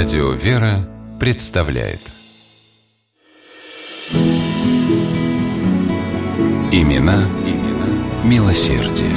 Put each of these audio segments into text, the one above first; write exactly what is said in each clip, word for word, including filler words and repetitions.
Радио «Вера» представляет Имена, имена милосердия.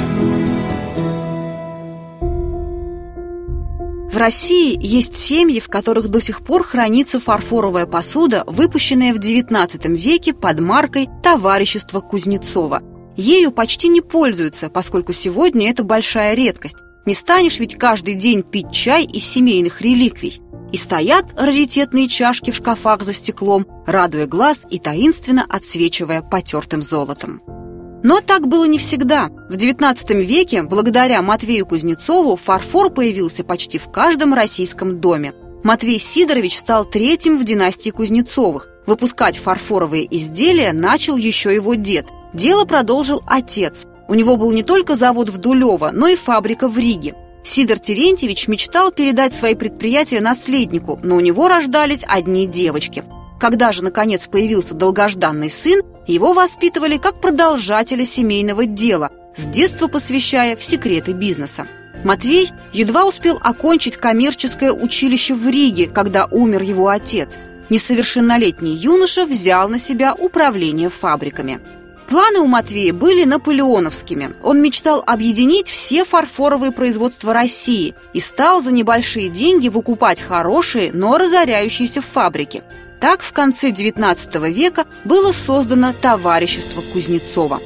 В России есть семьи, в которых до сих пор хранится фарфоровая посуда, выпущенная в девятнадцатом веке под маркой «Товарищество Кузнецова». Ею почти не пользуются, поскольку сегодня это большая редкость. Не станешь ведь каждый день пить чай из семейных реликвий. И стоят раритетные чашки в шкафах за стеклом, радуя глаз и таинственно отсвечивая потертым золотом. Но так было не всегда. В девятнадцатом веке, благодаря Матвею Кузнецову, фарфор появился почти в каждом российском доме. Матвей Сидорович стал третьим в династии Кузнецовых. Выпускать фарфоровые изделия начал еще его дед. Дело продолжил отец. У него был не только завод в Дулево, но и фабрика в Риге. Сидор Терентьевич мечтал передать свои предприятия наследнику, но у него рождались одни девочки. Когда же, наконец, появился долгожданный сын, его воспитывали как продолжателя семейного дела, с детства посвящая в секреты бизнеса. Матвей едва успел окончить коммерческое училище в Риге, когда умер его отец. Несовершеннолетний юноша взял на себя управление фабриками. Планы у Матвея были наполеоновскими. Он мечтал объединить все фарфоровые производства России и стал за небольшие деньги выкупать хорошие, но разоряющиеся фабрики. Так в конце девятнадцатого века было создано Товарищество Кузнецова.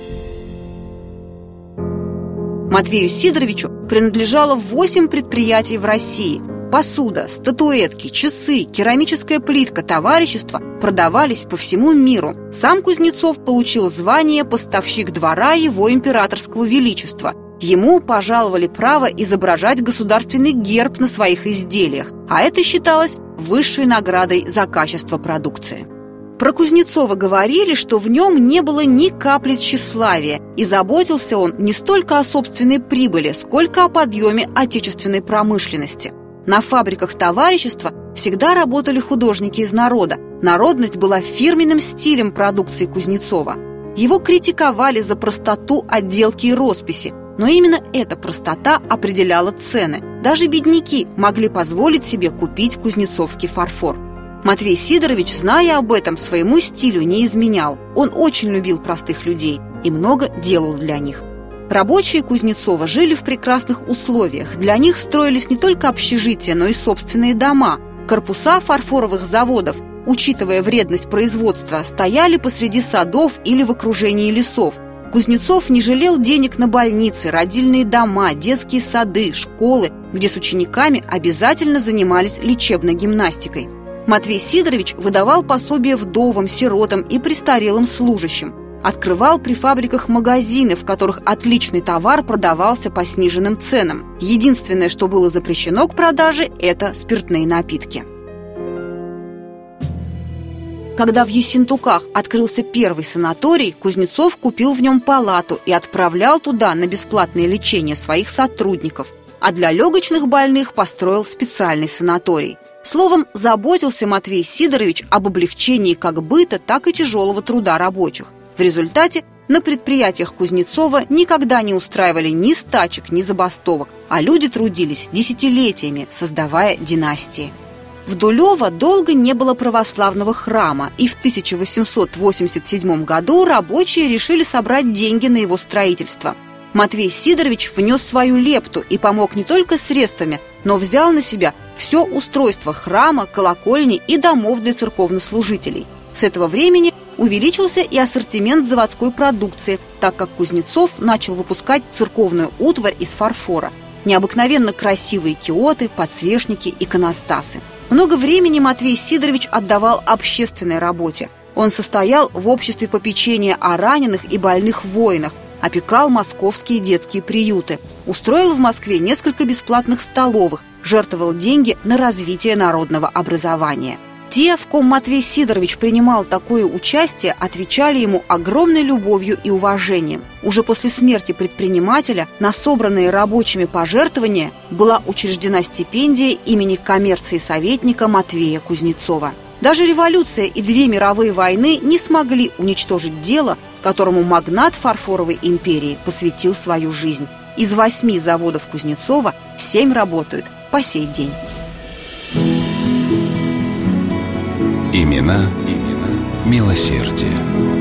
Матвею Сидоровичу принадлежало восемь предприятий в России. Посуда, статуэтки, часы, керамическая плитка товарищества продавались по всему миру. Сам Кузнецов получил звание «Поставщик двора его императорского величества». Ему пожаловали право изображать государственный герб на своих изделиях, а это считалось высшей наградой за качество продукции. Про Кузнецова говорили, что в нем не было ни капли тщеславия, и заботился он не столько о собственной прибыли, сколько о подъеме отечественной промышленности. На фабриках товарищества всегда работали художники из народа. Народность была фирменным стилем продукции Кузнецова. Его критиковали за простоту отделки и росписи, но именно эта простота определяла цены. Даже бедняки могли позволить себе купить кузнецовский фарфор. Матвей Сидорович, зная об этом, своему стилю не изменял. Он очень любил простых людей и много делал для них. Рабочие Кузнецова жили в прекрасных условиях. Для них строились не только общежития, но и собственные дома. Корпуса фарфоровых заводов, учитывая вредность производства, стояли посреди садов или в окружении лесов. Кузнецов не жалел денег на больницы, родильные дома, детские сады, школы, где с учениками обязательно занимались лечебной гимнастикой. Матвей Сидорович выдавал пособия вдовам, сиротам и престарелым служащим. Открывал при фабриках магазины, в которых отличный товар продавался по сниженным ценам. Единственное, что было запрещено к продаже, это спиртные напитки. Когда в Ессентуках открылся первый санаторий, Кузнецов купил в нем палату и отправлял туда на бесплатное лечение своих сотрудников, а для легочных больных построил специальный санаторий. Словом, заботился Матвей Сидорович об облегчении как быта, так и тяжелого труда рабочих. В результате на предприятиях Кузнецова никогда не устраивали ни стачек, ни забастовок, а люди трудились десятилетиями, создавая династии. В Дулево долго не было православного храма, и в тысяча восемьсот восемьдесят седьмом году рабочие решили собрать деньги на его строительство. Матвей Сидорович внес свою лепту и помог не только средствами, но взял на себя все устройство храма, колокольни и домов для церковнослужителей. С этого времени увеличился и ассортимент заводской продукции, так как Кузнецов начал выпускать церковную утварь из фарфора. Необыкновенно красивые киоты, подсвечники, иконостасы. Много времени Матвей Сидорович отдавал общественной работе. Он состоял в обществе попечения о раненых и больных воинах, опекал московские детские приюты, устроил в Москве несколько бесплатных столовых, жертвовал деньги на развитие народного образования. Те, в ком Матвей Сидорович принимал такое участие, отвечали ему огромной любовью и уважением. Уже после смерти предпринимателя на собранные рабочими пожертвования была учреждена стипендия имени коммерции советника Матвея Кузнецова. Даже революция и две мировые войны не смогли уничтожить дело, которому магнат фарфоровой империи посвятил свою жизнь. Из восьми заводов Кузнецова семь работают по сей день. Имена, имена милосердия.